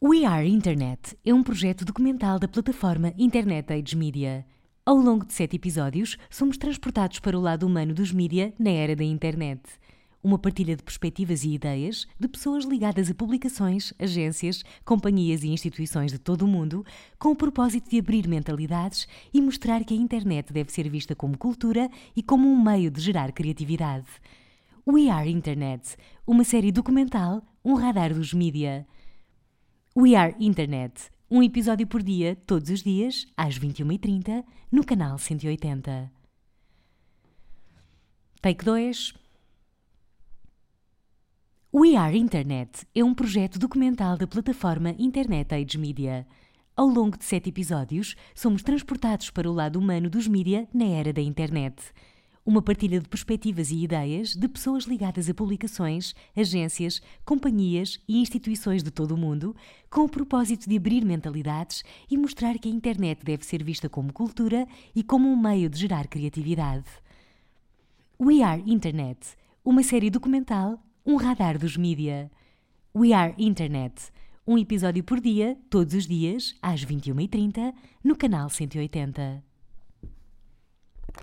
We Are Internet é um projeto documental da plataforma Internet Age Media. Ao longo de 7 episódios, somos transportados para o lado humano dos mídia na era da internet. Uma partilha de perspectivas e ideias de pessoas ligadas a publicações, agências, companhias e instituições de todo o mundo, com o propósito de abrir mentalidades e mostrar que a internet deve ser vista como cultura e como um meio de gerar criatividade. We Are Internet, uma série documental, um radar dos mídia. We Are Internet, um episódio por dia, todos os dias, às 21h30, no canal 180. Take 2. We Are Internet é um projeto documental da plataforma Internet Age Media. Ao longo de 7 episódios, somos transportados para o lado humano dos mídia na era da internet. Uma partilha de perspectivas e ideias de pessoas ligadas a publicações, agências, companhias e instituições de todo o mundo, com o propósito de abrir mentalidades e mostrar que a internet deve ser vista como cultura e como um meio de gerar criatividade. We Are Internet, uma série documental, um radar dos mídia. We Are Internet, um episódio por dia, todos os dias, às 21h30, no canal 180.